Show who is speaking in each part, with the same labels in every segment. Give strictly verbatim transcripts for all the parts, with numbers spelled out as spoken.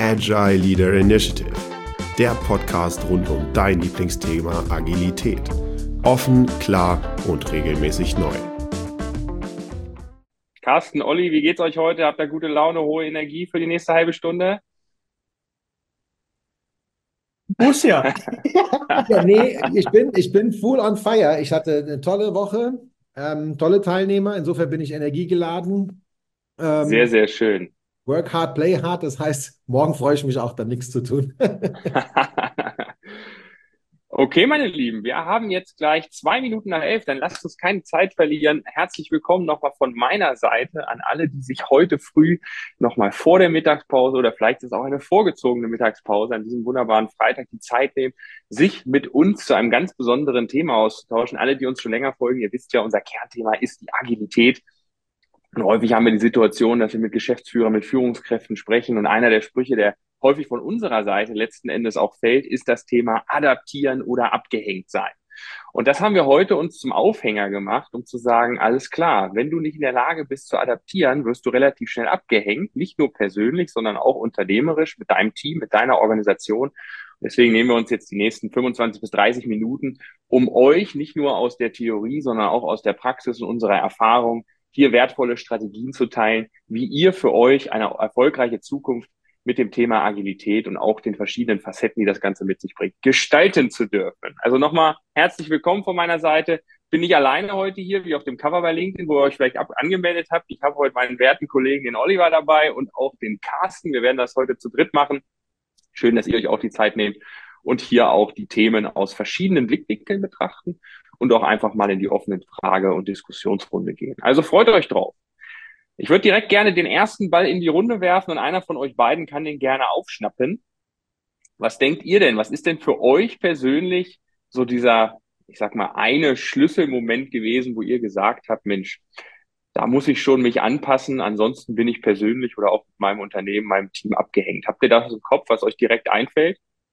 Speaker 1: Agile Leader Initiative, der Podcast rund um dein Lieblingsthema Agilität. Offen, klar und regelmäßig neu.
Speaker 2: Carsten, Olli, wie geht's euch heute? Habt ihr gute Laune, hohe Energie für die nächste halbe Stunde?
Speaker 3: Muss ja. Ja, nee, ich bin, ich bin full on fire. Ich hatte eine tolle Woche, ähm, tolle Teilnehmer. Insofern bin ich energiegeladen.
Speaker 2: Sehr,
Speaker 3: Ähm,
Speaker 2: sehr schön.
Speaker 3: work hard, play hard. Das heißt, morgen freue ich mich auch, dann nichts zu tun.
Speaker 2: Okay, meine Lieben, wir haben jetzt gleich zwei Minuten nach elf, dann lasst uns keine Zeit verlieren. Herzlich willkommen nochmal von meiner Seite an alle, die sich heute früh nochmal vor der Mittagspause oder vielleicht ist auch eine vorgezogene Mittagspause an diesem wunderbaren Freitag die Zeit nehmen, sich mit uns zu einem ganz besonderen Thema auszutauschen. Alle, die uns schon länger folgen, ihr wisst ja, unser Kernthema ist die Agilität. Und häufig haben wir die Situation, dass wir mit Geschäftsführern, mit Führungskräften sprechen. Und einer der Sprüche, der häufig von unserer Seite letzten Endes auch fällt, ist das Thema adaptieren oder abgehängt sein. Und das haben wir heute uns zum Aufhänger gemacht, um zu sagen, alles klar, wenn du nicht in der Lage bist zu adaptieren, wirst du relativ schnell abgehängt, nicht nur persönlich, sondern auch unternehmerisch mit deinem Team, mit deiner Organisation. Deswegen nehmen wir uns jetzt die nächsten fünfundzwanzig bis dreißig Minuten, um euch nicht nur aus der Theorie, sondern auch aus der Praxis und unserer Erfahrung hier wertvolle Strategien zu teilen, wie ihr für euch eine erfolgreiche Zukunft mit dem Thema Agilität und auch den verschiedenen Facetten, die das Ganze mit sich bringt, gestalten zu dürfen. Also nochmal herzlich willkommen von meiner Seite. Bin nicht alleine heute hier, wie auf dem Cover bei LinkedIn, wo ihr euch vielleicht ab angemeldet habt. Ich habe heute meinen werten Kollegen, den Oliver, dabei und auch den Carsten. Wir werden das heute zu dritt machen. Schön, dass ihr euch auch die Zeit nehmt und hier auch die Themen aus verschiedenen Blickwinkeln betrachten und auch einfach mal in die offene Frage- und Diskussionsrunde gehen. Also freut euch drauf. Ich würde direkt gerne den ersten Ball in die Runde werfen und einer von euch beiden kann den gerne aufschnappen. Was denkt ihr denn? Was ist denn für euch persönlich so dieser, ich sag mal, eine Schlüsselmoment gewesen, wo ihr gesagt habt, Mensch, da muss ich schon mich anpassen, ansonsten bin ich persönlich oder auch mit meinem Unternehmen, meinem Team abgehängt. Habt ihr das im Kopf, was euch direkt einfällt?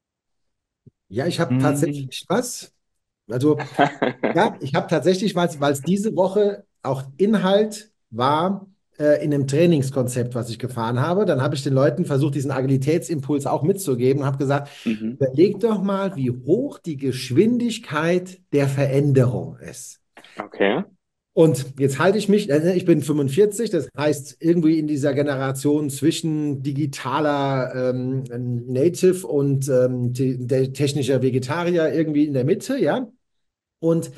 Speaker 3: Ja, ich habe
Speaker 2: Hm.
Speaker 3: tatsächlich was. Also, ja, ich habe tatsächlich, weil es diese Woche auch Inhalt war äh, in einem Trainingskonzept, was ich gefahren habe. Dann habe ich den Leuten versucht, diesen Agilitätsimpuls auch mitzugeben und habe gesagt,
Speaker 2: Mhm.
Speaker 3: überleg doch mal, wie hoch die Geschwindigkeit der Veränderung ist.
Speaker 2: Okay.
Speaker 3: Und jetzt halte ich mich, äh, ich bin fünfundvierzig, das heißt irgendwie in dieser Generation zwischen digitaler ähm, Native und ähm, te der technischer Vegetarier irgendwie in der Mitte, ja. Und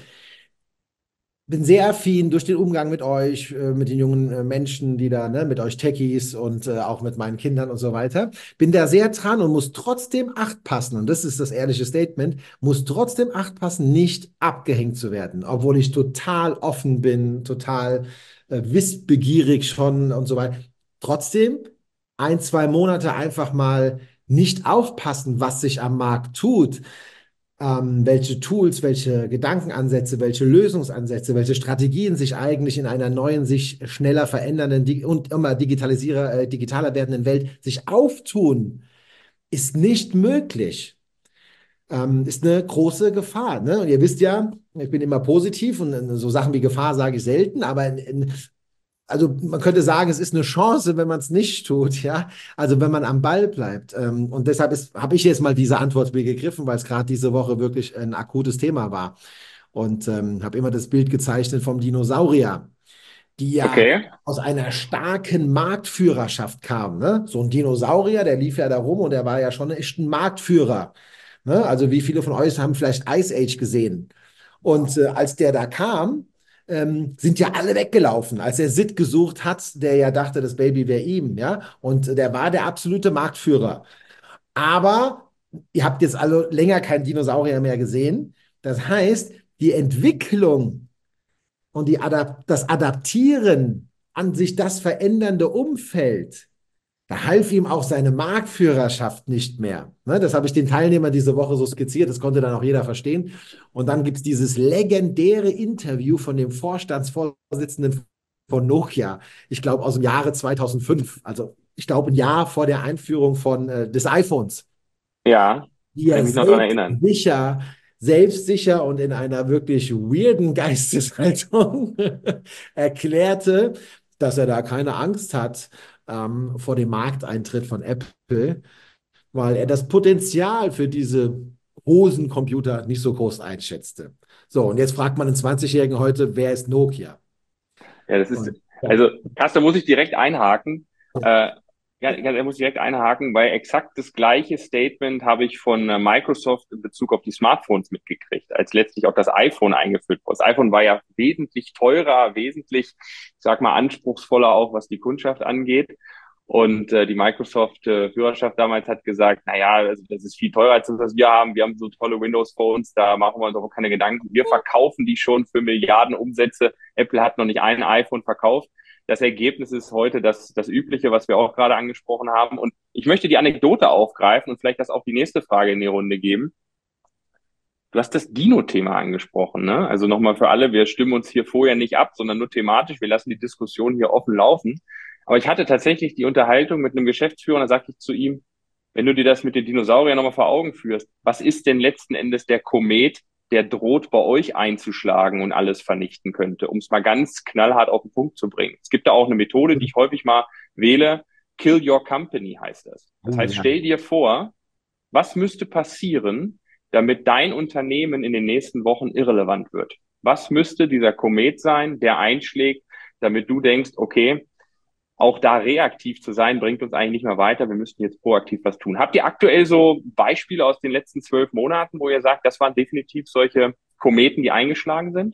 Speaker 3: bin sehr affin durch den Umgang mit euch, äh, mit den jungen äh, Menschen, die da, ne, mit euch Techies und äh, auch mit meinen Kindern und so weiter. Bin da sehr dran und muss trotzdem Acht passen. Und das ist das ehrliche Statement, muss trotzdem Acht passen, nicht abgehängt zu werden, obwohl ich total offen bin, total äh, wissbegierig schon und so weiter. Trotzdem ein, zwei Monate einfach mal nicht aufpassen, was sich am Markt tut, ähm, welche Tools, welche Gedankenansätze, welche Lösungsansätze, welche Strategien sich eigentlich in einer neuen, sich schneller verändernden di und immer digitalisierer, äh, digitaler werdenden Welt sich auftun, ist nicht möglich. Ähm, ist eine große Gefahr. Ne? Und ihr wisst ja, ich bin immer positiv und äh, so Sachen wie Gefahr sage ich selten, aber in, in, also man könnte sagen, es ist eine Chance, wenn man es nicht tut, ja. Also wenn man am Ball bleibt. Ähm, und deshalb habe ich jetzt mal diese Antwort mir gegriffen, weil es gerade diese Woche wirklich ein akutes Thema war. Und ähm, habe immer das Bild gezeichnet vom Dinosaurier, die ja
Speaker 2: Okay.
Speaker 3: aus einer starken Marktführerschaft kamen. Ne? So ein Dinosaurier, der lief ja da rum und der war ja schon echt ein Marktführer. Ne? Also wie viele von euch haben vielleicht Ice Age gesehen? Und äh, als der da kam, ähm, sind ja alle weggelaufen, als er Sid gesucht hat, der ja dachte, das Baby wäre ihm, ja. Und äh, der war der absolute Marktführer. Aber ihr habt jetzt alle länger keinen Dinosaurier mehr gesehen. Das heißt, die Entwicklung und die Adap das Adaptieren an sich das verändernde Umfeld, da half ihm auch seine Marktführerschaft nicht mehr. Ne, das habe ich den Teilnehmern diese Woche so skizziert, das konnte dann auch jeder verstehen. Und dann gibt es dieses legendäre Interview von dem Vorstandsvorsitzenden von Nokia, ich glaube aus dem Jahre zweitausendfünf, also ich glaube ein Jahr vor der Einführung von, äh, des iPhones,
Speaker 2: Ja,
Speaker 3: wie
Speaker 2: kann
Speaker 3: er
Speaker 2: ich mich noch dran erinnern.
Speaker 3: selbstsicher, selbstsicher und in einer wirklich weirden Geisteshaltung erklärte, dass er da keine Angst hat ähm, vor dem Markteintritt von Apple. weil er das Potenzial für diese Hosencomputer nicht so groß einschätzte. So, und jetzt fragt man einen zwanzig-Jährigen heute, wer ist Nokia?
Speaker 2: Ja, das ist,
Speaker 3: Und, ja,
Speaker 2: also, Carsten, muss ich direkt einhaken. Äh, ja, ja, da muss ich direkt einhaken, weil exakt das gleiche Statement habe ich von äh, Microsoft in Bezug auf die Smartphones mitgekriegt, als letztlich auch das iPhone eingeführt wurde. Das iPhone war ja wesentlich teurer, wesentlich, ich sag mal, anspruchsvoller auch, was die Kundschaft angeht. Und äh, die Microsoft-Führerschaft damals hat gesagt, na ja, also das ist viel teurer als das, was wir haben. Wir haben so tolle Windows-Phones, da machen wir uns auch keine Gedanken. Wir verkaufen die schon für Milliarden Umsätze. Apple hat noch nicht ein iPhone verkauft. Das Ergebnis ist heute das, das Übliche, was wir auch gerade angesprochen haben. Und ich möchte die Anekdote aufgreifen und vielleicht das auch die nächste Frage in die Runde geben. Du hast das Dino-Thema angesprochen, ne? Also nochmal für alle, wir stimmen uns hier vorher nicht ab, sondern nur thematisch. Wir lassen die Diskussion hier offen laufen. Aber ich hatte tatsächlich die Unterhaltung mit einem Geschäftsführer und da sagte ich zu ihm, wenn du dir das mit den Dinosauriern nochmal vor Augen führst, was ist denn letzten Endes der Komet, der droht bei euch einzuschlagen und alles vernichten könnte, um es mal ganz knallhart auf den Punkt zu bringen. Es gibt da auch eine Methode, die ich häufig mal wähle. Kill your company heißt das. Das
Speaker 3: oh
Speaker 2: heißt,
Speaker 3: ja.
Speaker 2: stell dir vor, was müsste passieren, damit dein Unternehmen in den nächsten Wochen irrelevant wird? Was müsste dieser Komet sein, der einschlägt, damit du denkst, okay, auch da reaktiv zu sein, bringt uns eigentlich nicht mehr weiter. Wir müssten jetzt proaktiv was tun. Habt ihr aktuell so Beispiele aus den letzten zwölf Monaten, wo ihr sagt, das waren definitiv solche Kometen, die eingeschlagen sind?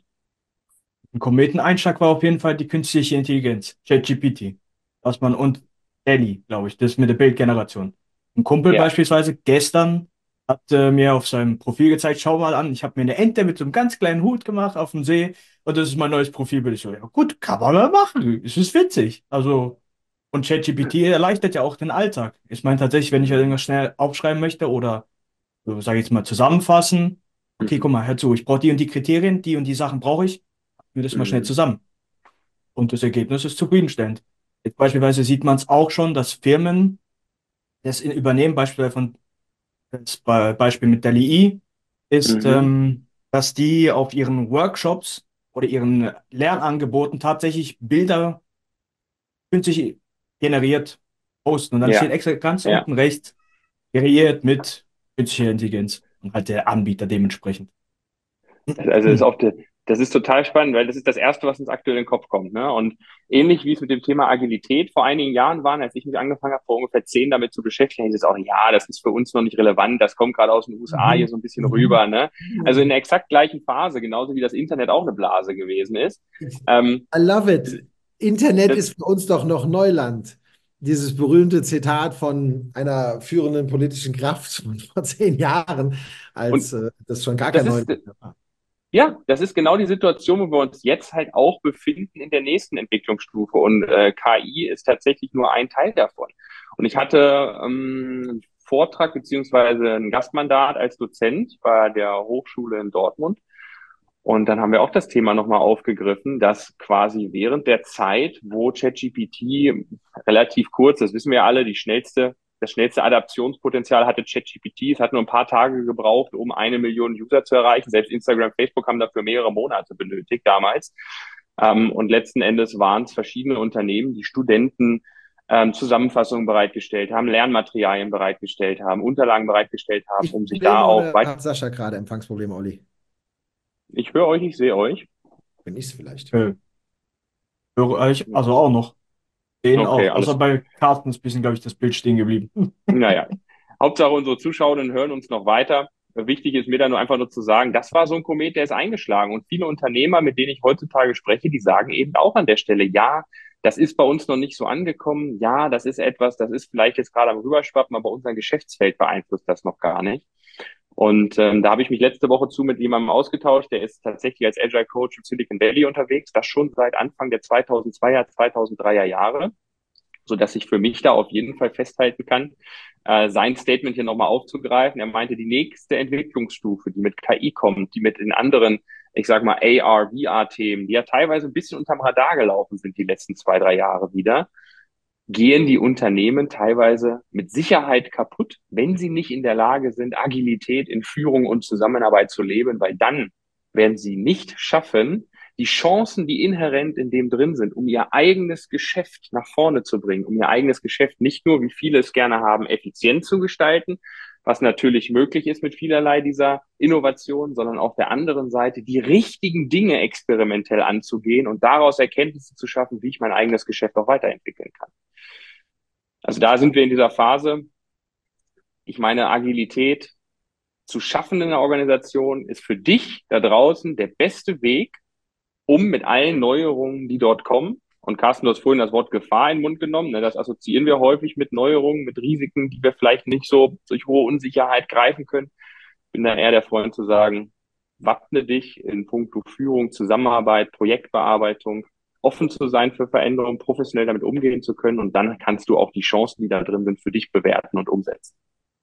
Speaker 4: Ein Kometeneinschlag war auf jeden Fall die künstliche Intelligenz, ChatGPT, was man und DALL-E, glaube ich, das mit der Bildgeneration. Ein Kumpel
Speaker 2: Ja.
Speaker 4: beispielsweise gestern hat äh, mir auf seinem Profil gezeigt, schau mal an, ich habe mir eine Ente mit so einem ganz kleinen Hut gemacht auf dem See und das ist mein neues Profilbild. Ich so, ja gut, kann man mal machen, es ist witzig. Also, und ChatGPT erleichtert ja auch den Alltag. Ich meine tatsächlich, wenn ich irgendwas schnell aufschreiben möchte oder, so, sage ich jetzt mal, zusammenfassen, okay,
Speaker 2: Mhm.
Speaker 4: guck mal, hör zu, ich brauche die und die Kriterien, die und die Sachen brauche ich, mir das mal schnell
Speaker 2: Mhm.
Speaker 4: zusammen. Und das Ergebnis ist zufriedenstellend. Jetzt beispielsweise sieht man es auch schon, dass Firmen das in, übernehmen, beispielsweise von das Be- Beispiel mit DALL-E ist,
Speaker 2: Mhm.
Speaker 4: ähm, dass die auf ihren Workshops oder ihren Lernangeboten tatsächlich Bilder künstlich generiert posten. Und dann steht
Speaker 2: Ja,
Speaker 4: extra ganz
Speaker 2: ja.
Speaker 4: unten rechts, kreiert mit künstlicher Intelligenz und halt der Anbieter dementsprechend.
Speaker 2: Das, also das ist auch, de- das ist total spannend, weil das ist das Erste, was uns aktuell in den Kopf kommt, ne? Und ähnlich wie es mit dem Thema Agilität vor einigen Jahren war, als ich mich angefangen habe, vor ungefähr zehn damit zu beschäftigen, hieß es auch, ja, das ist für uns noch nicht relevant, das kommt gerade aus den U S A hier
Speaker 3: Mhm.
Speaker 2: so ein bisschen
Speaker 3: Mhm.
Speaker 2: rüber, ne? Also in der exakt gleichen Phase, genauso wie das Internet auch eine Blase gewesen ist. Ähm,
Speaker 3: I love it. Internet
Speaker 2: das,
Speaker 3: ist für uns doch noch Neuland. Dieses berühmte Zitat von einer führenden politischen Kraft von vor zehn Jahren, als
Speaker 2: und
Speaker 3: äh, das schon gar kein
Speaker 2: das ist,
Speaker 3: Neuland mehr war.
Speaker 2: Ja, das ist genau die Situation, wo wir uns jetzt halt auch befinden in der nächsten Entwicklungsstufe. Und äh, K I ist tatsächlich nur ein Teil davon. Und ich hatte ähm, einen Vortrag beziehungsweise ein Gastmandat als Dozent bei der Hochschule in Dortmund. Und dann haben wir auch das Thema nochmal aufgegriffen, dass quasi während der Zeit, wo ChatGPT relativ kurz, das wissen wir alle, die schnellste, das schnellste Adaptionspotenzial hatte ChatGPT. Es hat nur ein paar Tage gebraucht, um eine Million User zu erreichen. Selbst Instagram, Facebook haben dafür mehrere Monate benötigt damals. Ähm, und letzten Endes waren es verschiedene Unternehmen, die Studenten ähm, Zusammenfassungen bereitgestellt haben, Lernmaterialien bereitgestellt haben, Unterlagen bereitgestellt haben,
Speaker 3: Ich
Speaker 2: um sich da
Speaker 3: Probleme
Speaker 2: auch
Speaker 3: oder
Speaker 2: weit.
Speaker 3: hat Sascha gerade Empfangsprobleme, Olli?
Speaker 2: Ich höre euch, ich sehe euch.
Speaker 3: Bin ich es vielleicht?
Speaker 4: Äh, höre ich also auch noch. Den
Speaker 2: Okay,
Speaker 4: auch. Außer
Speaker 2: alles.
Speaker 4: bei Carsten ist ein bisschen, glaube ich, das Bild stehen geblieben.
Speaker 2: Naja, Hauptsache unsere Zuschauerinnen hören uns noch weiter. Wichtig ist mir da nur einfach nur zu sagen, das war so ein Komet, der ist eingeschlagen. Und viele Unternehmer, mit denen ich heutzutage spreche, die sagen eben auch an der Stelle, ja, das ist bei uns noch nicht so angekommen. Ja, das ist etwas, das ist vielleicht jetzt gerade am Rüberschwappen, aber unser Geschäftsfeld beeinflusst das noch gar nicht. Und ähm, da habe ich mich letzte Woche zu mit jemandem ausgetauscht, der ist tatsächlich als Agile Coach im Silicon Valley unterwegs, das schon seit Anfang der zweitausendzweier, zweitausenddreier Jahre, so dass ich für mich da auf jeden Fall festhalten kann, äh, sein Statement hier nochmal aufzugreifen. Er meinte, die nächste Entwicklungsstufe, die mit K I kommt, die mit den anderen, ich sag mal, A R, V R-Themen, die ja teilweise ein bisschen unterm Radar gelaufen sind die letzten zwei, drei Jahre wieder, gehen die Unternehmen teilweise mit Sicherheit kaputt, wenn sie nicht in der Lage sind, Agilität in Führung und Zusammenarbeit zu leben, weil dann werden sie nicht schaffen, die Chancen, die inhärent in dem drin sind, um ihr eigenes Geschäft nach vorne zu bringen, um ihr eigenes Geschäft nicht nur, wie viele es gerne haben, effizient zu gestalten, was natürlich möglich ist mit vielerlei dieser Innovation, sondern auf der anderen Seite die richtigen Dinge experimentell anzugehen und daraus Erkenntnisse zu schaffen, wie ich mein eigenes Geschäft auch weiterentwickeln kann. Also da sind wir in dieser Phase. Ich meine, Agilität zu schaffen in einer Organisation ist für dich da draußen der beste Weg, um mit allen Neuerungen, die dort kommen, und Carsten, du hast vorhin das Wort Gefahr in den Mund genommen, ne, das assoziieren wir häufig mit Neuerungen, mit Risiken, die wir vielleicht nicht so durch hohe Unsicherheit greifen können. Ich bin da eher der Freund zu sagen, wappne dich in puncto Führung, Zusammenarbeit, Projektbearbeitung, offen zu sein für Veränderungen, professionell damit umgehen zu können, und dann kannst du auch die Chancen, die da drin sind, für dich bewerten und umsetzen.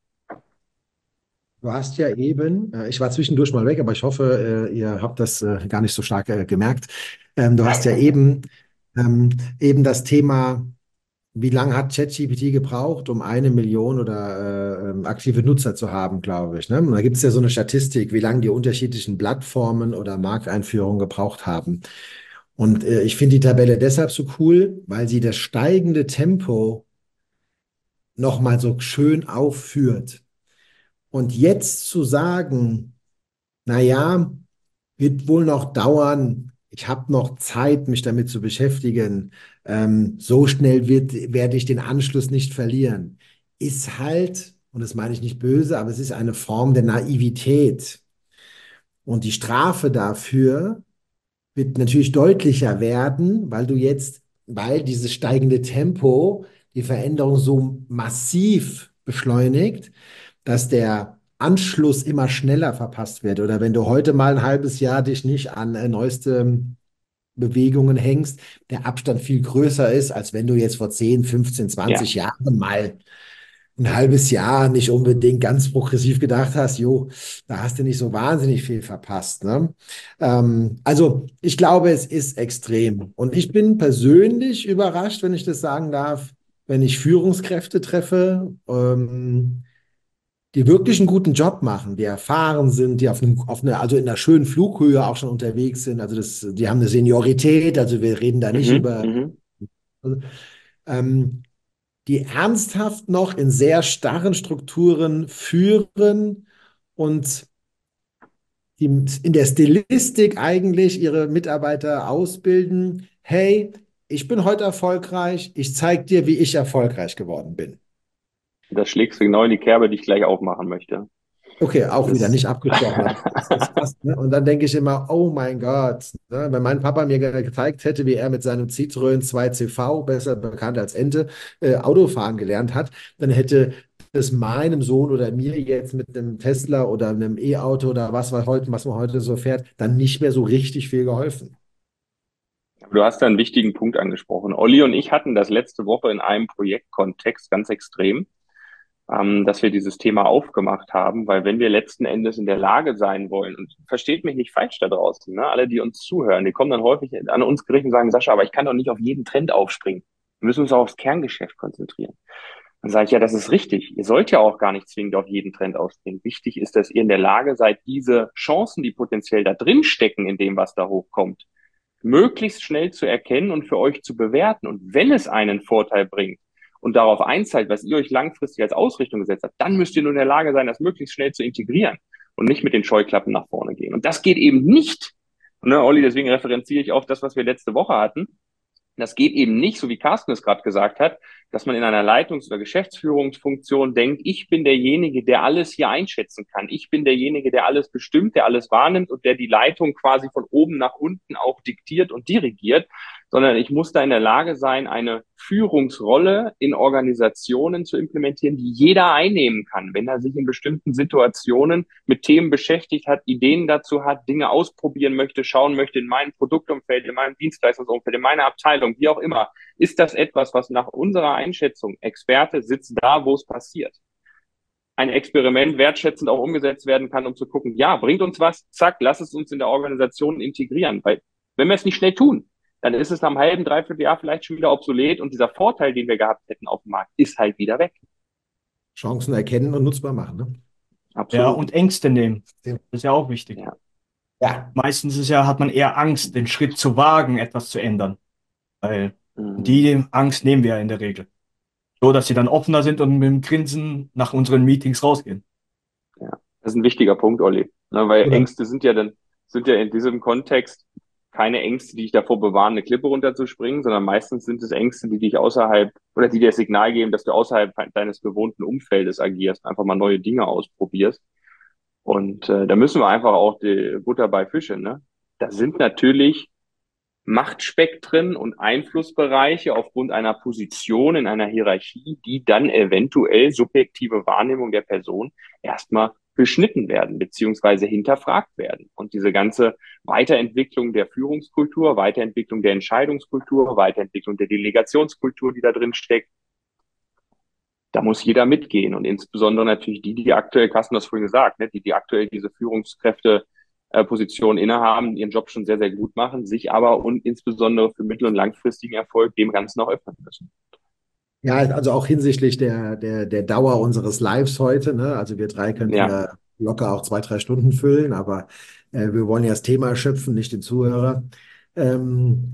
Speaker 3: Du hast ja eben, äh, ich war zwischendurch mal weg, aber ich hoffe, äh, ihr habt das äh, gar nicht so stark äh, gemerkt. Ähm, du hast ja eben, ähm, eben das Thema, wie lange hat ChatGPT gebraucht, um eine Million oder äh, ähm, aktive Nutzer zu haben, glaube ich. Ne? Und da gibt es ja so eine Statistik, wie lange die unterschiedlichen Plattformen oder Markteinführungen gebraucht haben. Und äh, ich finde die Tabelle deshalb so cool, weil sie das steigende Tempo nochmal so schön aufführt. Und jetzt zu sagen, naja, wird wohl noch dauern, ich habe noch Zeit, mich damit zu beschäftigen, ähm, so schnell wird, werde ich den Anschluss nicht verlieren, ist halt, und das meine ich nicht böse, aber es ist eine Form der Naivität. Und die Strafe dafür wird natürlich deutlicher werden, weil du jetzt, weil dieses steigende Tempo die Veränderung so massiv beschleunigt, dass der Anschluss immer schneller verpasst wird. Oder wenn du heute mal ein halbes Jahr dich nicht an äh, neueste Bewegungen hängst, der Abstand viel größer ist, als wenn du jetzt vor zehn, fünfzehn, zwanzig
Speaker 2: Ja.
Speaker 3: Jahren mal ein halbes Jahr nicht unbedingt ganz progressiv gedacht hast, jo, da hast du nicht so wahnsinnig viel verpasst. Ne? Ähm, also ich glaube, es ist extrem. Und ich bin persönlich überrascht, wenn ich das sagen darf, wenn ich Führungskräfte treffe, ähm, die wirklich einen guten Job machen, die erfahren sind, die auf einem, auf einer, also in einer schönen Flughöhe auch schon unterwegs sind. Also das, die haben eine Seniorität, also wir reden da nicht
Speaker 2: Mhm,
Speaker 3: über,
Speaker 2: mhm.
Speaker 3: ähm, die ernsthaft noch in sehr starren Strukturen führen und die in der Stilistik eigentlich ihre Mitarbeiter ausbilden. Hey, ich bin heute erfolgreich, ich zeige dir, wie ich erfolgreich geworden bin.
Speaker 2: Das schlägst du genau in die Kerbe, die ich gleich aufmachen möchte.
Speaker 3: Okay, auch wieder
Speaker 2: Das
Speaker 3: nicht abgesprochen, aber das ist fast, ne? Und dann denke ich immer, oh mein Gott, ne? Wenn mein Papa mir ge- gezeigt hätte, wie er mit seinem Citroën zwei C V, besser bekannt als Ente, äh, Autofahren gelernt hat, dann hätte es meinem Sohn oder mir jetzt mit einem Tesla oder einem E-Auto oder was, was, heute, was man heute so fährt, dann nicht mehr so richtig viel geholfen.
Speaker 2: Du hast da einen wichtigen Punkt angesprochen. Olli und ich hatten das letzte Woche in einem Projektkontext ganz extrem, ähm, dass wir dieses Thema aufgemacht haben, weil wenn wir letzten Endes in der Lage sein wollen, und versteht mich nicht falsch da draußen, ne, alle, die uns zuhören, die kommen dann häufig an uns gerichtet und sagen, Sascha, aber ich kann doch nicht auf jeden Trend aufspringen. Wir müssen uns auch aufs Kerngeschäft konzentrieren. Dann sage ich, ja, das ist richtig. Ihr sollt ja auch gar nicht zwingend auf jeden Trend aufspringen. Wichtig ist, dass ihr in der Lage seid, diese Chancen, die potenziell da drin stecken in dem, was da hochkommt, möglichst schnell zu erkennen und für euch zu bewerten. Und wenn es einen Vorteil bringt und darauf einzahlt, was ihr euch langfristig als Ausrichtung gesetzt habt, dann müsst ihr nur in der Lage sein, das möglichst schnell zu integrieren und nicht mit den Scheuklappen nach vorne gehen. Und das geht eben nicht. Ne, Olli, deswegen referenziere ich auf das, was wir letzte Woche hatten. Das geht eben nicht, so wie Carsten es gerade gesagt hat, dass man in einer Leitungs- oder Geschäftsführungsfunktion denkt, ich bin derjenige, der alles hier einschätzen kann. Ich bin derjenige, der alles bestimmt, der alles wahrnimmt und der die Leitung quasi von oben nach unten auch diktiert und dirigiert, sondern ich muss da in der Lage sein, eine Führungsrolle in Organisationen zu implementieren, die jeder einnehmen kann, wenn er sich in bestimmten Situationen mit Themen beschäftigt hat, Ideen dazu hat, Dinge ausprobieren möchte, schauen möchte in meinem Produktumfeld, in meinem Dienstleistungsumfeld, in meiner Abteilung, wie auch immer. Ist das etwas, was nach unserer Einschätzung, Experte sitzt da, wo es passiert, ein Experiment wertschätzend auch umgesetzt werden kann, um zu gucken, ja, bringt uns was, zack, lass es uns in der Organisation integrieren. Weil wenn wir es nicht schnell tun, dann ist es nach einem halben, dreiviertel Jahr vielleicht schon wieder obsolet und dieser Vorteil, den wir gehabt hätten auf dem Markt, ist halt wieder weg.
Speaker 3: Chancen erkennen und nutzbar machen. Ne?
Speaker 2: Absolut.
Speaker 4: Ja, und Ängste nehmen. Das ist ja auch wichtig.
Speaker 2: Ja.
Speaker 3: Ja,
Speaker 4: Meistens ist ja, hat man eher Angst, den Schritt zu wagen, etwas zu ändern. Weil
Speaker 2: Mhm.
Speaker 4: die Angst nehmen wir ja in der Regel. So, dass sie dann offener sind und mit dem Grinsen nach unseren Meetings rausgehen.
Speaker 2: Ja, das ist ein wichtiger Punkt, Olli. Ne, weil
Speaker 3: oder
Speaker 2: Ängste sind ja dann, sind ja in diesem Kontext keine Ängste, die dich davor bewahren, eine Klippe runterzuspringen, sondern meistens sind es Ängste, die dich außerhalb oder die dir das Signal geben, dass du außerhalb deines gewohnten Umfeldes agierst, einfach mal neue Dinge ausprobierst. Und äh, da müssen wir einfach auch die Butter bei Fische, ne? Da sind natürlich Machtspektren und Einflussbereiche aufgrund einer Position in einer Hierarchie, die dann eventuell subjektive Wahrnehmung der Person erstmal beschnitten werden beziehungsweise hinterfragt werden. Und diese ganze Weiterentwicklung der Führungskultur, Weiterentwicklung der Entscheidungskultur, Weiterentwicklung der Delegationskultur, die da drin steckt, da muss jeder mitgehen. Und insbesondere natürlich die, die aktuell, Carsten hat das vorhin gesagt, ne, die, die aktuell diese Führungskräfte äh, Position innehaben, ihren Job schon sehr, sehr gut machen, sich aber und insbesondere für mittel- und langfristigen Erfolg dem Ganzen auch öffnen müssen.
Speaker 3: ja, also auch hinsichtlich der, der, der Dauer unseres Lives heute, ne? Also wir drei könnten
Speaker 2: Ja,
Speaker 3: da locker auch zwei, drei Stunden füllen, aber äh, wir wollen ja das Thema schöpfen, nicht den Zuhörer. Ähm,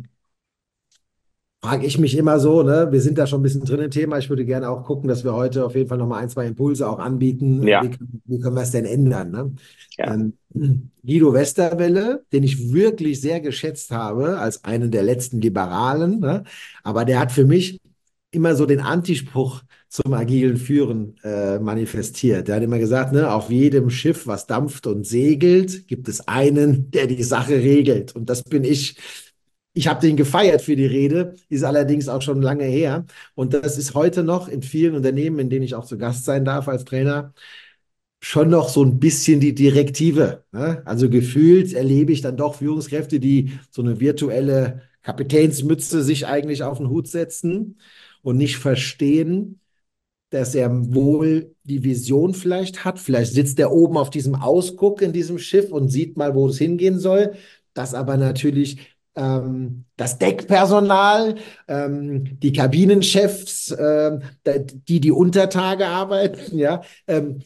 Speaker 3: Frage ich mich immer so, ne? Wir sind da schon ein bisschen drin im Thema. Ich würde gerne auch gucken, dass wir heute auf jeden Fall nochmal ein, zwei Impulse auch anbieten. Äh, Wie,
Speaker 2: ja,
Speaker 3: können- wie können wir es denn ändern, ne?
Speaker 2: ja.
Speaker 3: Ähm, Guido Westerwelle, den ich wirklich sehr geschätzt habe, als einen der letzten Liberalen, ne? Aber der hat für mich immer so den Antispruch zum agilen Führen äh, manifestiert. Der hat immer gesagt, ne, auf jedem Schiff, was dampft und segelt, gibt es einen, der die Sache regelt. Und das bin ich. Ich habe den gefeiert für die Rede, ist allerdings auch schon lange her. Und das ist heute noch in vielen Unternehmen, in denen ich auch zu Gast sein darf als Trainer, schon noch so ein bisschen die Direktive. Ne? Also gefühlt erlebe ich dann doch Führungskräfte, die so eine virtuelle Kapitänsmütze sich eigentlich auf den Hut setzen und nicht verstehen, dass er wohl die Vision vielleicht hat. Vielleicht sitzt er oben auf diesem Ausguck in diesem Schiff und sieht mal, wo es hingehen soll. Dass aber natürlich ähm, das Deckpersonal, ähm, die Kabinenchefs, ähm, die die Untertage arbeiten, ja, ähm,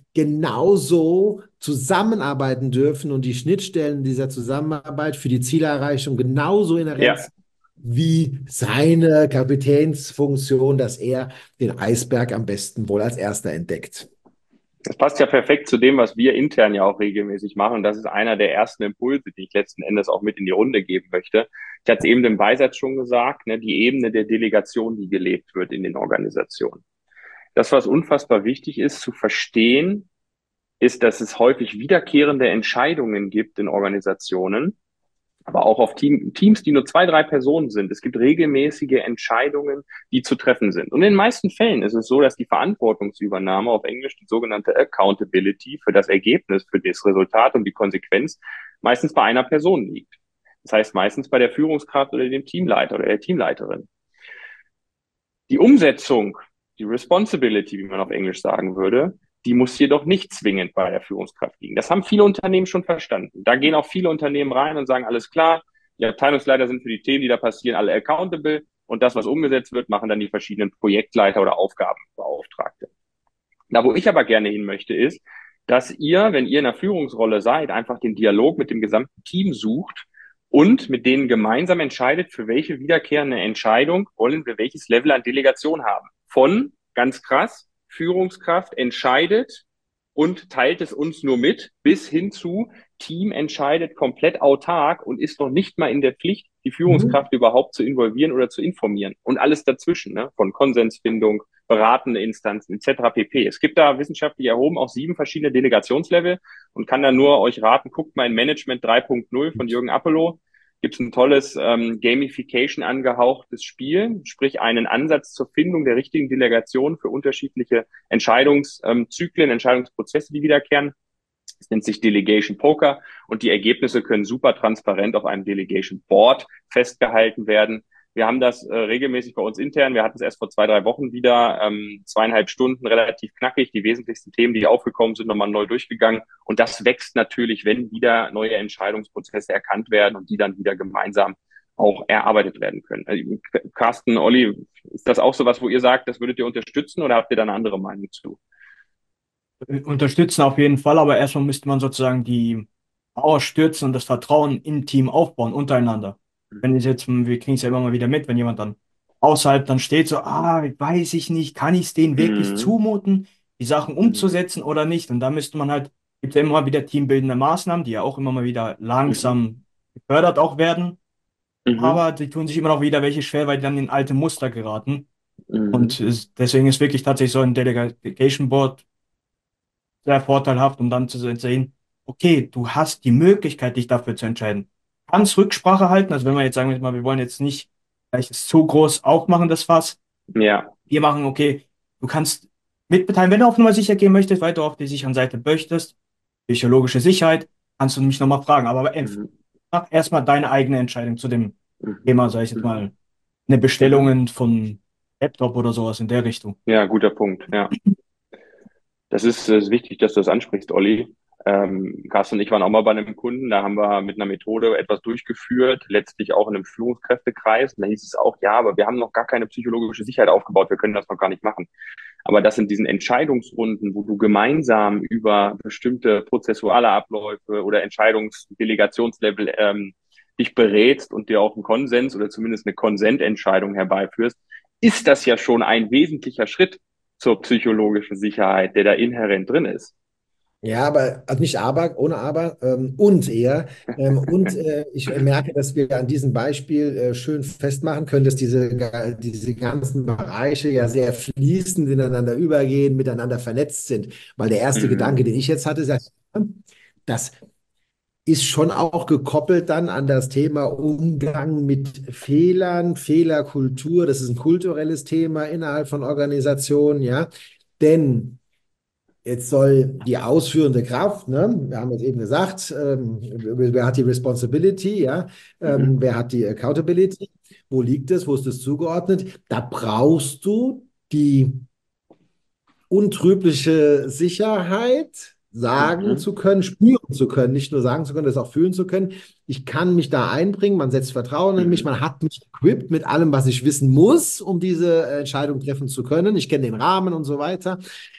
Speaker 3: genauso zusammenarbeiten dürfen und die Schnittstellen dieser Zusammenarbeit für die Zielerreichung genauso inhärent
Speaker 2: Ja,
Speaker 3: sind wie seine Kapitänsfunktion, dass er den Eisberg am besten wohl als erster entdeckt.
Speaker 2: das passt ja perfekt zu dem, was wir intern ja auch regelmäßig machen. Und das ist einer der ersten Impulse, die ich letzten Endes auch mit in die Runde geben möchte. Ich hatte es eben im Beisatz schon gesagt, ne, die Ebene der Delegation, die gelebt wird in den Organisationen. Das, was unfassbar wichtig ist zu verstehen, ist, dass es häufig wiederkehrende Entscheidungen gibt in Organisationen, aber auch auf Team, Teams, die nur zwei, drei Personen sind. Es gibt regelmäßige Entscheidungen, die zu treffen sind. Und in den meisten Fällen ist es so, dass die Verantwortungsübernahme, auf Englisch die sogenannte Accountability, für das Ergebnis, für das Resultat und die Konsequenz meistens bei einer Person liegt. Das heißt meistens bei der Führungskraft oder dem Teamleiter oder der Teamleiterin. Die Umsetzung, die Responsibility, wie man auf Englisch sagen würde, die muss jedoch nicht zwingend bei der Führungskraft liegen. Das haben viele Unternehmen schon verstanden. Da gehen auch viele Unternehmen rein und sagen, alles klar, die Abteilungsleiter sind für die Themen, die da passieren, alle accountable und das, was umgesetzt wird, machen dann die verschiedenen Projektleiter oder Aufgabenbeauftragte. Da, wo ich aber gerne hin möchte, ist, dass ihr, wenn ihr in einer Führungsrolle seid, einfach den Dialog mit dem gesamten Team sucht und mit denen gemeinsam entscheidet, für welche wiederkehrende Entscheidung wollen wir welches Level an Delegation haben. Von, ganz krass, Führungskraft entscheidet und teilt es uns nur mit, bis hin zu Team entscheidet komplett autark und ist noch nicht mal in der Pflicht, die
Speaker 3: Mhm.
Speaker 2: Führungskraft überhaupt zu involvieren oder zu informieren. Und alles dazwischen, ne? Von Konsensfindung, beratende Instanzen et cetera pp. Es gibt da wissenschaftlich erhoben auch sieben verschiedene Delegationslevel und kann da nur euch raten, guckt mal in Management drei Punkt null von Jürgen Appelo. Gibt es ein tolles ähm, Gamification angehauchtes Spiel, sprich einen Ansatz zur Findung der richtigen Delegation für unterschiedliche Entscheidungszyklen, ähm, Entscheidungsprozesse, die wiederkehren. Es nennt sich Delegation Poker und die Ergebnisse können super transparent auf einem Delegation Board festgehalten werden. Wir haben das äh, regelmäßig bei uns intern. Wir hatten es erst vor zwei, drei Wochen wieder, ähm, zweieinhalb Stunden, relativ knackig. Die wesentlichsten Themen, die aufgekommen sind, nochmal neu durchgegangen. Und das wächst natürlich, wenn wieder neue Entscheidungsprozesse erkannt werden und die dann wieder gemeinsam auch erarbeitet werden können. Also, Carsten, Olli, ist das auch so was, wo ihr sagt, das würdet ihr unterstützen oder habt ihr da eine andere Meinung zu?
Speaker 4: Unterstützen auf jeden Fall, aber erstmal müsste man sozusagen die Mauer stürzen und das Vertrauen im Team aufbauen, untereinander. Wenn ich jetzt, wir kriegen es ja immer mal wieder mit, wenn jemand dann außerhalb dann steht, so, ah, weiß ich nicht, kann ich es denen wirklich
Speaker 2: Mhm.
Speaker 4: zumuten, die Sachen
Speaker 2: Mhm.
Speaker 4: umzusetzen oder nicht? Und da müsste man halt, gibt ja immer mal wieder teambildende Maßnahmen, die ja auch immer mal wieder
Speaker 2: Mhm.
Speaker 4: langsam gefördert auch werden,
Speaker 2: Mhm.
Speaker 4: aber die tun sich immer noch wieder welche schwer, weil die dann in alte Muster geraten.
Speaker 2: Mhm.
Speaker 4: Und es, deswegen ist wirklich tatsächlich so ein Delegation Board sehr vorteilhaft, um dann zu sehen, okay, du hast die Möglichkeit, dich dafür zu entscheiden. Kannst Rücksprache halten, also wenn wir jetzt sagen wir mal, wir wollen jetzt nicht vielleicht es zu groß aufmachen, das Fass.
Speaker 2: Ja.
Speaker 4: Wir machen, okay, du kannst mitbeteiligen, wenn du auf Nummer sicher gehen möchtest, weil du auf der sicheren Seite möchtest, psychologische Sicherheit, kannst du mich nochmal fragen. Aber
Speaker 2: Mhm.
Speaker 4: mach erstmal deine eigene Entscheidung zu dem
Speaker 2: Mhm.
Speaker 4: Thema, sei es jetzt
Speaker 2: Mhm.
Speaker 4: mal eine
Speaker 2: Mhm.
Speaker 4: Bestellungen von Laptop oder sowas in der Richtung.
Speaker 2: Ja, guter Punkt. Ja. Das ist, äh, wichtig, dass du das ansprichst, Olli. Ähm, Carsten und ich waren auch mal bei einem Kunden, da haben wir mit einer Methode etwas durchgeführt, letztlich auch in einem Führungskräftekreis. Und da hieß es auch, ja, aber wir haben noch gar keine psychologische Sicherheit aufgebaut, wir können das noch gar nicht machen. Aber das sind diesen Entscheidungsrunden, wo du gemeinsam über bestimmte prozessuale Abläufe oder Entscheidungsdelegationslevel ähm, dich berätst und dir auch einen Konsens oder zumindest eine Konsententscheidung herbeiführst, ist das ja schon ein wesentlicher Schritt zur psychologischen Sicherheit, der da inhärent drin ist.
Speaker 3: Ja, aber also nicht aber, ohne aber ähm, und eher. Ähm, und äh, ich merke, dass wir an diesem Beispiel äh, schön festmachen können, dass diese, ga- diese ganzen Bereiche ja sehr fließend ineinander übergehen, miteinander vernetzt sind. Weil der erste Gedanke,
Speaker 2: Mhm.
Speaker 3: den ich jetzt hatte, sagt, das ist schon auch gekoppelt dann an das Thema Umgang mit Fehlern, Fehlerkultur. Das ist ein kulturelles Thema innerhalb von Organisationen, ja. Denn jetzt soll die ausführende Kraft, ne, wir haben jetzt eben gesagt, ähm, wer hat die Responsibility, ja, ähm,
Speaker 2: Mhm.
Speaker 3: wer hat die Accountability, wo liegt es, wo ist es zugeordnet? Da brauchst du die untrügliche Sicherheit, sagen
Speaker 2: Mhm.
Speaker 3: zu können, spüren zu können, nicht nur sagen zu können, das auch fühlen zu können. Ich kann mich da einbringen, man setzt Vertrauen in mich,
Speaker 2: Mhm.
Speaker 3: man hat mich equipped mit allem, was ich wissen muss, um diese Entscheidung treffen zu können. Ich kenne den Rahmen und so weiter.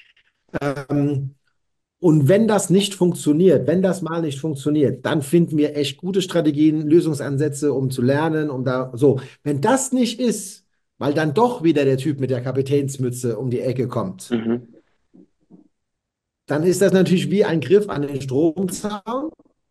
Speaker 3: Ähm, Und wenn das nicht funktioniert, wenn das mal nicht funktioniert, dann finden wir echt gute Strategien, Lösungsansätze, um zu lernen, um da so. Wenn das nicht ist, weil dann doch wieder der Typ mit der Kapitänsmütze um die Ecke kommt,
Speaker 2: Mhm.
Speaker 3: dann ist das natürlich wie ein Griff an den Stromzaun.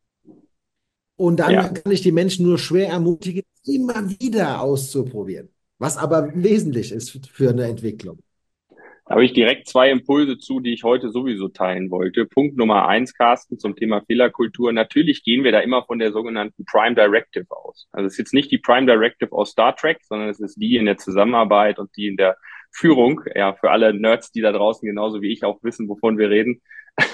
Speaker 3: Und
Speaker 2: Ja,
Speaker 3: dann kann ich die Menschen nur schwer ermutigen, immer wieder auszuprobieren, was aber wesentlich ist für eine Entwicklung.
Speaker 2: da habe ich direkt zwei Impulse zu, die ich heute sowieso teilen wollte. Punkt Nummer eins, Carsten, zum Thema Fehlerkultur. Natürlich gehen wir da immer von der sogenannten Prime Directive aus. Also es ist jetzt nicht die Prime Directive aus Star Trek, sondern es ist die in der Zusammenarbeit und die in der Führung. Ja, für alle Nerds, die da draußen genauso wie ich auch wissen, wovon wir reden.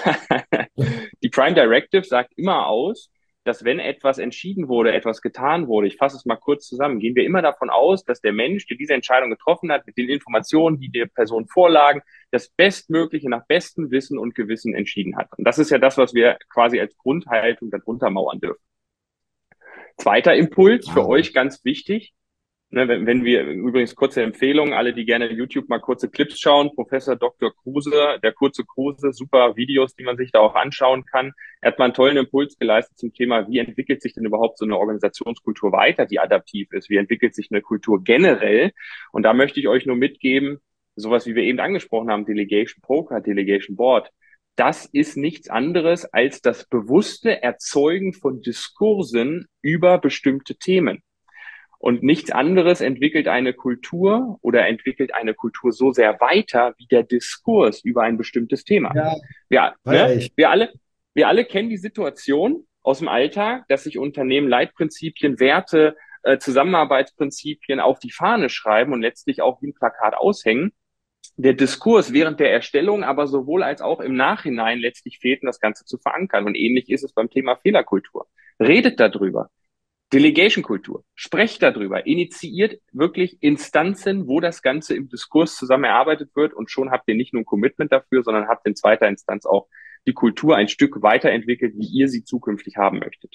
Speaker 2: Die Prime Directive sagt immer aus, dass wenn etwas entschieden wurde, etwas getan wurde, ich fasse es mal kurz zusammen, gehen wir immer davon aus, dass der Mensch, der diese Entscheidung getroffen hat, mit den Informationen, die der Person vorlagen, das Bestmögliche nach bestem Wissen und Gewissen entschieden hat. Und das ist ja das, was wir quasi als Grundhaltung darunter mauern dürfen. Zweiter Impuls für
Speaker 3: Ah,
Speaker 2: euch ganz wichtig. Ne, wenn, wenn wir, übrigens kurze Empfehlung, alle, die gerne YouTube mal kurze Clips schauen, Professor Doktor Kruse, der kurze Kruse, super Videos, die man sich da auch anschauen kann. Er hat mal einen tollen Impuls geleistet zum Thema, wie entwickelt sich denn überhaupt so eine Organisationskultur weiter, die adaptiv ist? Wie entwickelt sich eine Kultur generell? Und da möchte ich euch nur mitgeben, sowas wie wir eben angesprochen haben, Delegation Poker, Delegation Board. Das ist nichts anderes als das bewusste Erzeugen von Diskursen über bestimmte Themen. Und nichts anderes entwickelt eine Kultur oder entwickelt eine Kultur so sehr weiter wie der Diskurs über ein bestimmtes Thema.
Speaker 3: ja,
Speaker 2: Wir,
Speaker 3: feiere
Speaker 2: ne,
Speaker 3: ich.
Speaker 2: wir alle, wir alle kennen die Situation aus dem Alltag, dass sich Unternehmen Leitprinzipien, Werte, äh, Zusammenarbeitsprinzipien auf die Fahne schreiben und letztlich auch wie ein Plakat aushängen. Der Diskurs während der Erstellung, aber sowohl als auch im Nachhinein letztlich fehlt, das Ganze zu verankern. Und ähnlich ist es beim Thema Fehlerkultur. Redet darüber. Delegation-Kultur. Sprecht darüber. Initiiert wirklich Instanzen, wo das Ganze im Diskurs zusammen erarbeitet wird und schon habt ihr nicht nur ein Commitment dafür, sondern habt in zweiter Instanz auch die Kultur ein Stück weiterentwickelt, wie ihr sie zukünftig haben möchtet.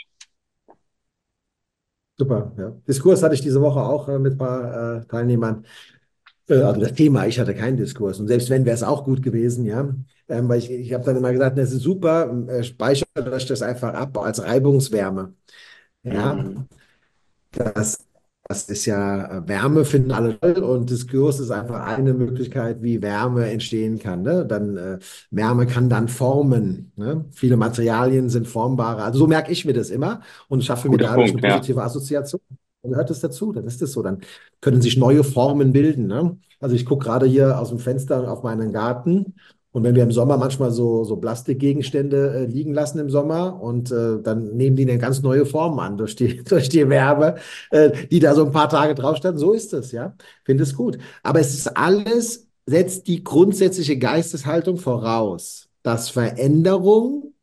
Speaker 3: Super, ja. Diskurs hatte ich diese Woche auch äh, mit ein paar äh, Teilnehmern. Äh, Also das Thema, ich hatte keinen Diskurs. Und selbst wenn, wäre es auch gut gewesen, ja. Ähm, weil ich, ich habe dann immer gesagt, das ist super, äh, speichert euch das einfach ab als Reibungswärme. Ja,
Speaker 2: Mhm.
Speaker 3: das, das ist ja, äh, Wärme finden alle toll und Diskurs ist einfach eine Möglichkeit, wie Wärme entstehen kann. Ne? Dann, äh, Wärme kann dann formen. Ne? Viele Materialien sind formbare. Also so merke ich mir das immer und schaffe mir
Speaker 2: Guter
Speaker 3: dadurch eine
Speaker 2: Punkt, ja.
Speaker 3: positive Assoziation. Dann gehört das dazu, dann ist das so. Dann können sich neue Formen bilden. Ne? Also ich gucke gerade hier aus dem Fenster auf meinen Garten. Und wenn wir im Sommer manchmal so, so Plastikgegenstände äh, liegen lassen im Sommer und äh, dann nehmen die eine ganz neue Form an durch die, durch die Wärme, äh, die da so ein paar Tage drauf standen. So ist es, ja. Finde es gut. Aber es ist alles, setzt die grundsätzliche Geisteshaltung voraus, dass Veränderung,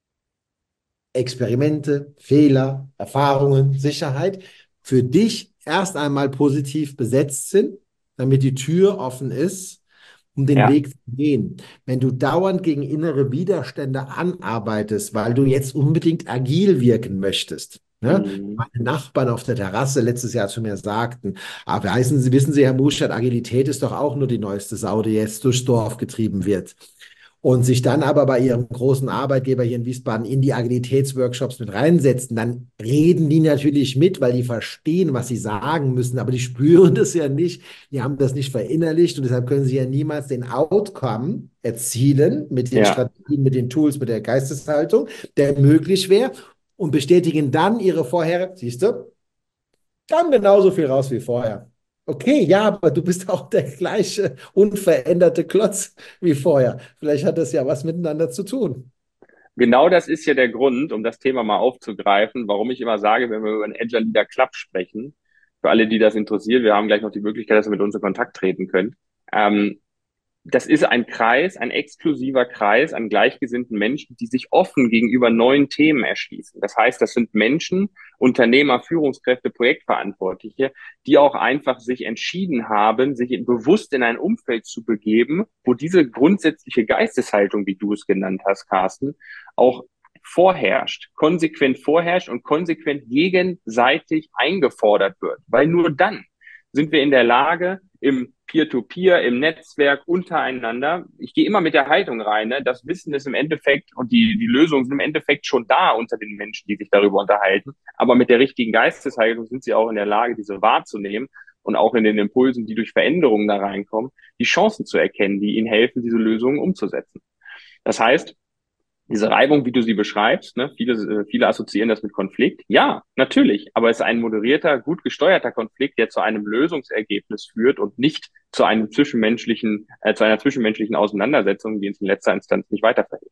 Speaker 3: Experimente, Fehler, Erfahrungen, Sicherheit für dich erst einmal positiv besetzt sind, damit die Tür offen ist, um den
Speaker 2: Ja.
Speaker 3: Weg zu gehen. Wenn du dauernd gegen innere Widerstände anarbeitest, weil du jetzt unbedingt agil wirken möchtest, ne?
Speaker 2: Mhm.
Speaker 3: Meine Nachbarn auf der Terrasse letztes Jahr zu mir sagten, aber wissen Sie, wissen Sie, Herr Muschert, Agilität ist doch auch nur die neueste Sau, die jetzt durchs Dorf getrieben wird. Und sich dann aber bei ihrem großen Arbeitgeber hier in Wiesbaden in die Agilitätsworkshops mit reinsetzen, dann reden die natürlich mit, weil die verstehen, was sie sagen müssen, aber die spüren das ja nicht, die haben das nicht verinnerlicht und deshalb können sie ja niemals den Outcome erzielen mit den
Speaker 2: Ja.
Speaker 3: Strategien, mit den Tools, mit der Geisteshaltung, der möglich wäre und bestätigen dann ihre vorher, siehst du, kam genauso viel raus wie vorher. Okay, ja, aber du bist auch der gleiche unveränderte Klotz wie vorher. Vielleicht hat das ja was miteinander zu tun.
Speaker 2: Genau das ist ja der Grund, um das Thema mal aufzugreifen, warum ich immer sage, wenn wir über einen Agile Leader Club sprechen, für alle, die das interessiert, wir haben gleich noch die Möglichkeit, dass ihr mit uns in Kontakt treten könnt. Ähm, Das ist ein Kreis, ein exklusiver Kreis an gleichgesinnten Menschen, die sich offen gegenüber neuen Themen erschließen. Das heißt, das sind Menschen, Unternehmer, Führungskräfte, Projektverantwortliche, die auch einfach sich entschieden haben, sich bewusst in ein Umfeld zu begeben, wo diese grundsätzliche Geisteshaltung, wie du es genannt hast, Carsten, auch vorherrscht, konsequent vorherrscht und konsequent gegenseitig eingefordert wird. Weil nur dann sind wir in der Lage, im Peer-to-Peer, im Netzwerk, untereinander. Ich gehe immer mit der Haltung rein, ne? Das Wissen ist im Endeffekt und die, die Lösungen sind im Endeffekt schon da unter den Menschen, die sich darüber unterhalten. Aber mit der richtigen Geisteshaltung sind sie auch in der Lage, diese wahrzunehmen und auch in den Impulsen, die durch Veränderungen da reinkommen, die Chancen zu erkennen, die ihnen helfen, diese Lösungen umzusetzen. Das heißt, diese Reibung, wie du sie beschreibst, ne, viele, äh, viele assoziieren das mit Konflikt. Ja, natürlich, aber es ist ein moderierter, gut gesteuerter Konflikt, der zu einem Lösungsergebnis führt und nicht zu einem zwischenmenschlichen, äh, zu einer zwischenmenschlichen Auseinandersetzung, die uns in letzter Instanz nicht weiterverhilft.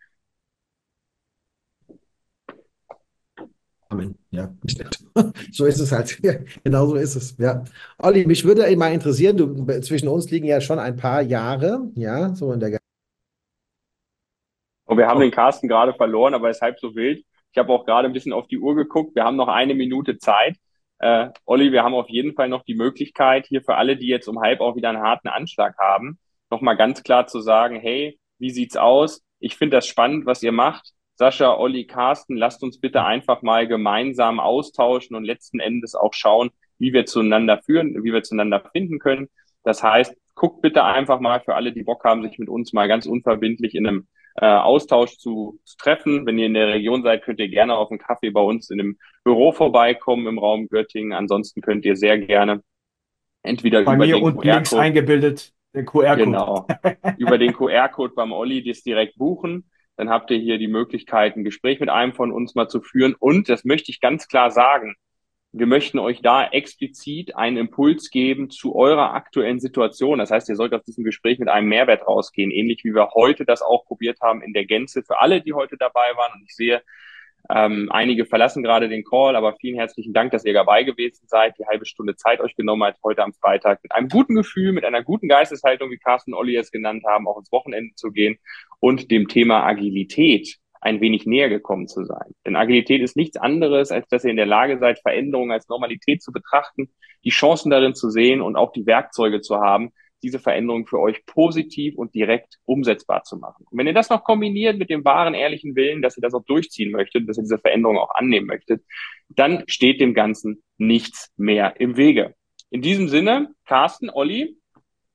Speaker 3: Amen. Ja, so ist es halt. Ja, genau so ist es. Ja. Olli, mich würde mal interessieren, du, zwischen uns liegen ja schon ein paar Jahre, ja, so in der.
Speaker 2: Und wir haben den Carsten gerade verloren, aber er ist halb so wild. Ich habe auch gerade ein bisschen auf die Uhr geguckt. Wir haben noch eine Minute Zeit. Äh, Olli, wir haben auf jeden Fall noch die Möglichkeit, hier für alle, die jetzt um halb auch wieder einen harten Anschlag haben, nochmal ganz klar zu sagen, hey, wie sieht's aus? Ich finde das spannend, was ihr macht. Sascha, Olli, Carsten, lasst uns bitte einfach mal gemeinsam austauschen und letzten Endes auch schauen, wie wir zueinander führen, wie wir zueinander finden können. Das heißt, guckt bitte einfach mal für alle, die Bock haben, sich mit uns mal ganz unverbindlich in einem äh, Austausch zu, zu treffen. Wenn ihr in der Region seid, könnt ihr gerne auf einen Kaffee bei uns in einem Büro vorbeikommen im Raum Göttingen. Ansonsten könnt ihr sehr gerne entweder
Speaker 4: Bei
Speaker 2: über
Speaker 4: mir
Speaker 2: den
Speaker 4: unten links
Speaker 2: Q R-Code,
Speaker 4: eingebildet, der Q R-Code.
Speaker 2: genau, über den Q R-Code beim Olli das direkt buchen. Dann habt ihr hier die Möglichkeit, ein Gespräch mit einem von uns mal zu führen. Und das möchte ich ganz klar sagen, wir möchten euch da explizit einen Impuls geben zu eurer aktuellen Situation. Das heißt, ihr sollt aus diesem Gespräch mit einem Mehrwert rausgehen, ähnlich wie wir heute das auch probiert haben in der Gänze für alle, die heute dabei waren. Und ich sehe, ähm, einige verlassen gerade den Call, aber vielen herzlichen Dank, dass ihr dabei gewesen seid, die halbe Stunde Zeit euch genommen habt, heute am Freitag mit einem guten Gefühl, mit einer guten Geisteshaltung, wie Carsten und Olli es genannt haben, auch ins Wochenende zu gehen und dem Thema Agilität ein wenig näher gekommen zu sein. Denn Agilität ist nichts anderes, als dass ihr in der Lage seid, Veränderungen als Normalität zu betrachten, die Chancen darin zu sehen und auch die Werkzeuge zu haben, diese Veränderung für euch positiv und direkt umsetzbar zu machen. Und wenn ihr das noch kombiniert mit dem wahren, ehrlichen Willen, dass ihr das auch durchziehen möchtet, dass ihr diese Veränderung auch annehmen möchtet, dann steht dem Ganzen nichts mehr im Wege. In diesem Sinne, Carsten, Olli,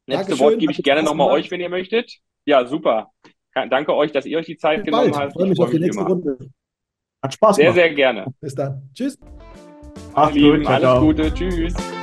Speaker 2: Letzte
Speaker 3: Dankeschön,
Speaker 2: Wort gebe
Speaker 3: hat
Speaker 2: ich gerne
Speaker 3: Spaß
Speaker 2: nochmal
Speaker 3: gemacht.
Speaker 2: euch, wenn ihr möchtet. Ja, super. Danke euch, dass ihr euch die Zeit
Speaker 3: Bis
Speaker 2: genommen
Speaker 3: bald.
Speaker 2: habt.
Speaker 3: Ich freue
Speaker 2: Ich
Speaker 3: mich
Speaker 2: freue
Speaker 3: auf die
Speaker 2: mich
Speaker 3: nächste
Speaker 2: immer.
Speaker 3: Runde.
Speaker 4: Hat Spaß
Speaker 2: Sehr,
Speaker 4: gemacht.
Speaker 2: sehr gerne.
Speaker 3: Bis dann. Tschüss.
Speaker 2: Meine
Speaker 4: Macht's
Speaker 2: Lieben,
Speaker 4: gut. Ciao,
Speaker 2: alles
Speaker 4: ciao.
Speaker 2: Gute. Tschüss.